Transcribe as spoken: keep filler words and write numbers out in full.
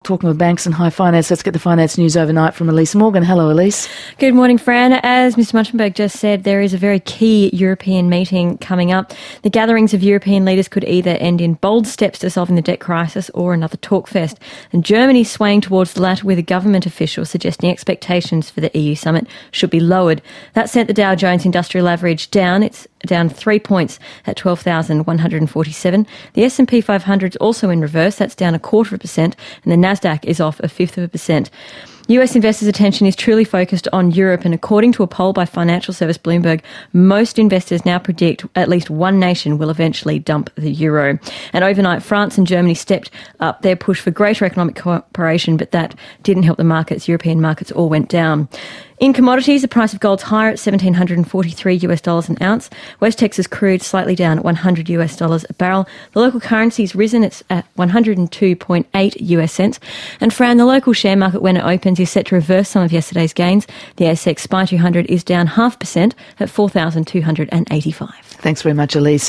Talking of banks and high finance, let's get the finance news overnight from Elise Morgan. Hello, Elise. Good morning, Fran. As Mister Munchenberg just said, there is a very key European meeting coming up. The gatherings of European leaders could either end in bold steps to solving the debt crisis or another talkfest. And Germany's swaying towards the latter, with a government official suggesting expectations for the E U summit should be lowered. That sent the Dow Jones Industrial Average down. It's down three points at twelve thousand one hundred forty-seven. The S and P five hundred is also in reverse. That's down a quarter of a percent. And the Nasdaq is off a fifth of a percent. U S investors' attention is truly focused on Europe, and according to a poll by financial service Bloomberg, most investors now predict at least one nation will eventually dump the euro. And overnight, France and Germany stepped up their push for greater economic cooperation, but that didn't help the markets. European markets all went down. In commodities, the price of gold's higher at one thousand seven hundred forty-three US dollars an ounce. West Texas crude slightly down at one hundred US dollars a barrel. The local currency's risen. It's at one hundred two point eight US cents. And Fran, the local share market when it opens is set to reverse some of yesterday's gains. The A S X S P Y two hundred is down half percent at four thousand two hundred eighty-five. Thanks very much, Elise.